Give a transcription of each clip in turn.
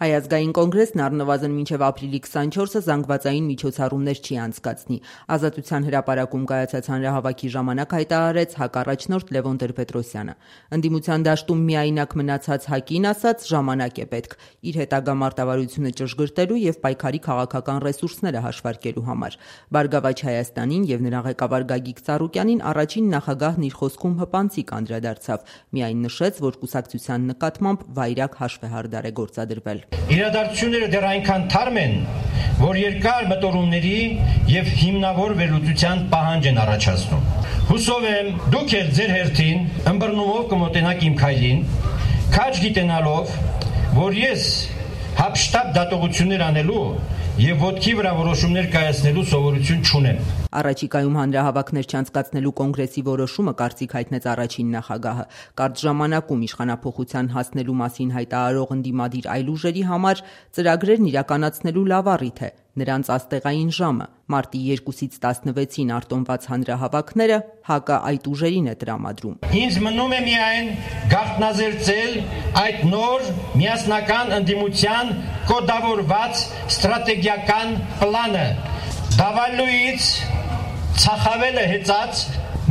Հայ ազգային կոնգրեսն առնվազն մինչև ապրիլի 24-ը զանգվածային միջոցառումներ չի անցկացնի։ Ազատության հրապարակում կայացած հանրահավաքի ժամանակ հայտարարեց ՀԱԿ առաջնորդ Լևոն Տեր-Պետրոսյանը։ Ընդդիմության դաշտում միայնակ մնացած ՀԱԿ-ին ասաց՝ ժամանակ է պետք իր հետագա մարտավարությունը ճշգրտելու եւ պայքարի քաղաքական ռեսուրսները հաշվարկելու համար։ Բարգավաճ Հայաստանին եւ նրա ղեկավար Գագիկ Ծառուկյանին առաջին նախագահն իր խոսքում հպանցիկ անդրադարձավ, միայն նշեց, որ կուսակցության նկատմամբ վայրագ հաշվեհարդար է գործադրվել։ Իրադարձությունները դեռ այնքան թարմ են, որ երկար մտորումների եւ հիմնավոր վերլուծության պահանջ են առաջացնում։ Հուսով եմ, դուք էլ ձեր հերթին ըմբռնումով կմոտենաք իմ քայլին, քաջ գիտենալով, որ ես հապշտապ դատողություններ անելու եւ ոտքի վրա որոշումներ կայացնելու սովորություն չունեմ։ Առաջիկայում հանրահավաքներ չանցկացնելու կոնգրեսի որոշումը կարծիք հայտնեց առաջին նախագահը։ Կարճ ժամանակում իշխանափոխության հասնելու մասին հայտարարող ընդդիմադիր այլ ուժերի համար ծրագրերն իրականացնելու լավ առիթ է։ Նրանց աստեղային ժամը մարտի 2-ից 16-ին արտոնված հանրահավաքները ՀԱԿ-ը այդ ուժերին է տրամադրում։ Ինձ մնում է միայն գաղտնազերծել այդ նոր միասնական ընդդիմության կոդավորված ստրատեգիական պլանը։ Դավալույից ցախավելը հեծած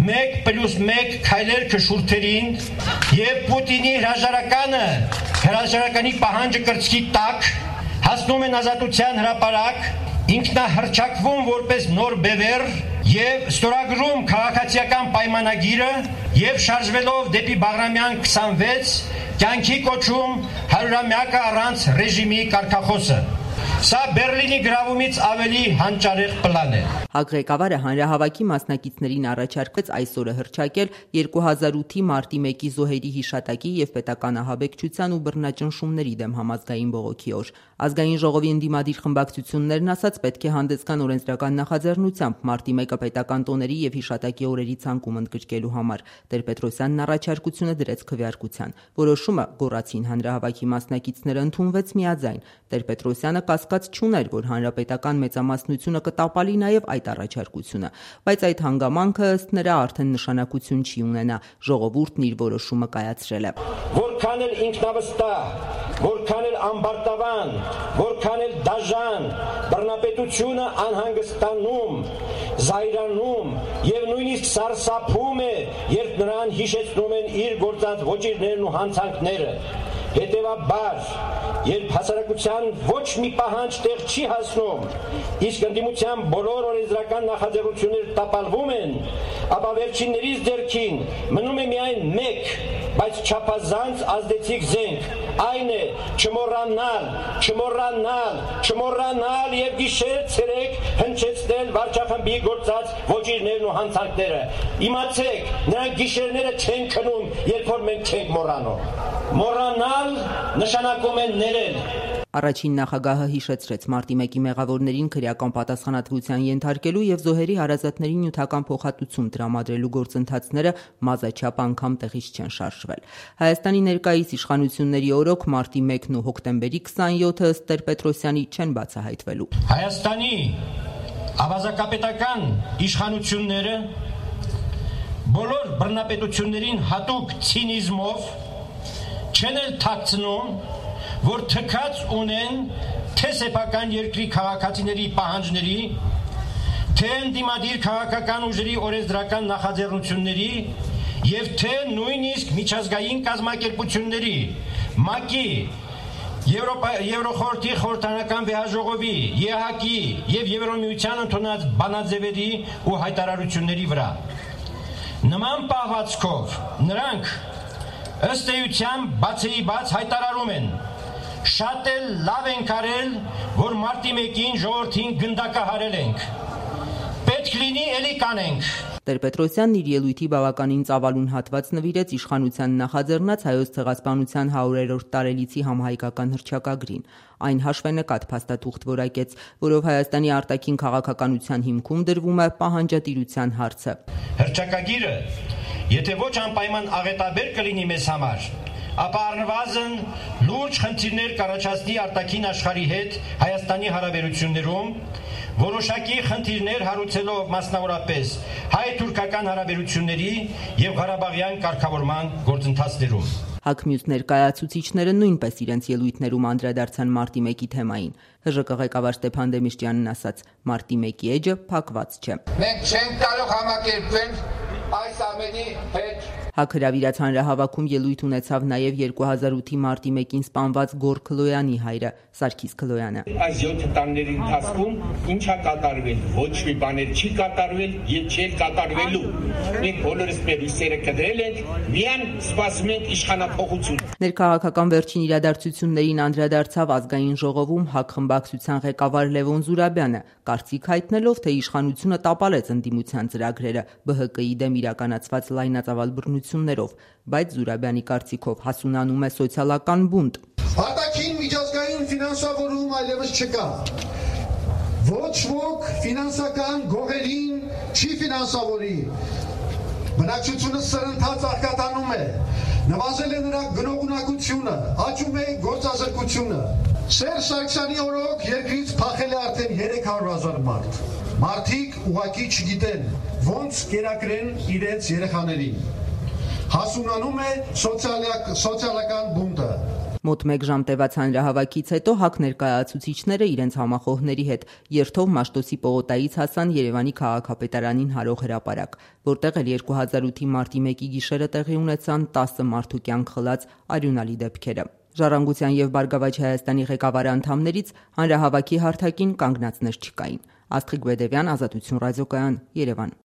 1+1 քայլեր քշուրթերին եւ Պուտինի հրաժարականի պահանջը կրծքի տակ հասնում են ազատության հրապարակ, ինքնահռչակվում որպես նոր բևեռ եւ ստորագրում քաղաքացիական պայմանագիրը եւ շարժվելով դեպի Բաղրամյան 26 կյանքի կոչում 100-ամյակը առանց ռեժիմի կարգախոսը։ Սա Բերլինի գրավումից ավելի հանճարեղ պլան է։ ՀԱԿ ղեկավարը հանրահավաքի մասնակիցներին առաջարկեց այսօրը հռչակել 2008-ի մարտի 1-ի զոհերի հիշատակի եւ պետական ահաբեկչության ու բռնաճնշումների դեմ համազգային բողոքի օր։ Ազգային ժողովի ընդդիմադիր խմբակցություններն ասաց պետք է հանդես գան օրենսդրական նախաձեռնությամբ մարտի 1-ը պետական տոների եւ հիշատակի օրերի ցանկում ընդգրկելու համար։ Տեր-Պետրոսյանն առաջարկությունը դրեց քվեարկության։ Որոշումը գոռացին հանրահավաքի մասնակիցները ընդունվեց միաձայն։ Տեր-Պետրոսյանը կասկած չուներ, որ հանրապետական մեծամասնությունը կտապալի նաև այդ առաջարկությունը, բայց այդ հանգամանքը ըստ նրա արդեն նշանակություն չի ունենա։ Ժողովուրդն իր որոշումը կայացրել է։ Որքան էլ ինքնավստահ, որքան էլ ամբարտավան, որքան էլ դաժան, բռնապետությունը անհանգստանում, զայրանում եւ նույնիսկ սարսափում է, երբ նրան հիշեցնում են իր գործած ոճիրներն ու հանցանքները։ Հետևաբար, երբ հասարակության ոչ մի պահանջ տեղ չի հասնում, իսկ ընդդիմության բոլոր օրենսդրական նախաձեռնությունները տապալվում են, ապա վերջիններից ձեռքին մնում է միայն մեկ, բայց չափազանց ազդեցիկ զենք, այն է չմոռանալ եւ գիշեր-ցերեկ հնչեցնել վարչախմբի գործած ոճիրներն ու հանցանքները։ Իմացեք, նրանք գիշերները չեն քնում, երբ որ մենք չենք մոռանում։ Մոռանալ նշանակում է ներել։ Առաջին նախագահը հիշեցրեց մարտի 1-ի մեղավորներին քրեական պատասխանատվության ենթարկելու եւ զոհերի հարազատներին նյութական փոխհատուցում տրամադրելու գործընթացները մազաչափ անգամ տեղից չեն շարժվել։ Հայաստանի ներկայիս իշխանությունների օրոք մարտի 1-ն ու հոկտեմբերի 27-ը ըստ Տեր-Պետրոսյանի չեն բացահայտվելու։ Հայաստանի ավազակապետական իշխանությունները բոլոր բռնապետություններին հատուկ ցինիզմով չեն էլ թաքցնում, որ թքած ունեն թե սեփական երկրի քաղաքացիների պահանջների, թե ընդդիմադիր քաղաքական ուժերի օրենսդրական նախաձեռնությունների եւ թե նույնիսկ միջազգային կազմակերպությունների, ՄԱԿ-ի, Եվրոխորհրդի խորհրդարանական վեհաժողովի, ԵՀԿ-ի եւ Եվրոմիության ընդունած բանաձևերի ու հայտարարությունների վրա։ Նման պահվածքով նրանք ըստ էության բացի բաց հայտարարում են. շատ էլ լավ ենք արել, որ մարտի 1-ին ժողովրդին գնդակահարել ենք։ Պետք լինի էլի կանենք։ Տեր-Պետրոսյանն իր ելույթի բավականին ծավալուն հատված նվիրեց իշխանության նախաձեռնած հայոց ցեղասպանության 100-րդ տարելիցի համահայկական հռչակագրին։ Այն հաշվենկատ փաստաթուղթ որակեց, որով Հայաստանի արտաքին քաղաքականության հիմքում դրվում է պահանջատիրության հարցը։ Հռչակագիրը, եթե ոչ անպայման աղետաբեր կլինի մեզ համար, ապա առնվազն լուրջ խնդիրներ կառաջացնի արտաքին աշխարհի հետ Հայաստանի հարաբերություններում, որոշակի խնդիրներ հարուցելով մասնավորապես հայ-թուրքական հարաբերությունների եւ Ղարաբաղյան կարգավորման գործընթացներում։ ՀԱԿ մյուս ներկայացուցիչները նույնպես իրենց ելույթներում անդրադարձան մարտի 1-ի թեմային։ ՀԺԿ ղեկավար Ստեփան Դեմիրճյանն ասաց. մարտի 1-ի էջը փակված չէ։ Մենք չենք կարող համակերպվել այս ամենի հետ։ ՀԱԿ հրավիրած հանրահավաքում ելույթ ունեցավ նաև 2008-ի մարտի 1-ին սպանված Գոռ Քլոյանի հայրը Սարգիս Քլոյանը։ Այս 7 տարիների ընթացքում ինչ է կատարվել, ոչ մի բաներ չի կատարվել եւ չի կատարվելու։ Մենք բոլորս մեր հույսերը կդրել ենք, միայն սպասում ենք իշխանափոխություն։ Ներքաղաքական վերջին իրադարձություններին անդրադարձավ ազգային ժողովում ՀԱԿ խմբակցության ղեկավար Լևոն Զուրաբյանը, կարծիք հայտնելով, թե իշխանությունը տապալեց ընդդիմության ծրագրերը ԲՀԿ-ի դեմ իրականացված լայնածավալ բռնություններով, բայց Զուրաբյանի կարծիքով հասունանում է սոցիալական բունտ։ Արտաքին միջազգային ֆինանսավորում այլևս չկա։ Ոչ ոք ֆինանսական գողերին չի ֆինանսավորի։ Բնակչությունը սրընթաց աղքատանում է, նվազել է նրա գնողունակությունը, աճում է գործազրկությունը։ Սերժ Սարգսյանի օրոք երկրից փախել է արդեն 300,000 մարդ։ Մարդիկ ուղղակի չգիտեն ոնց կերակրեն իրենց երեխաներին։ Հասունանում է սոցիալական բունտը։ Մոտ 1 ժամ տևած հանրահավաքից հետո ՀԱԿ ներկայացուցիչները իրենց համախոհների հետ երթով Մաշտոցի պողոտայից հասան Երևանի քաղաքապետարանին հարող հրապարակ, որտեղ էլ 2008-ի մարտի 1-ի գիշերը տեղի ունեցան 10 մարդու կյանք խլած արյունալի դեպքերը։ Ժառանգության եւ Բարգավաճ Հայաստանի ղեկավար անդամներից հանրահավաքի հարթակին կանգնածներ չկային։ Աստղիկ Բեդևյան, Ազատություն ռադիոկայան, Երևան։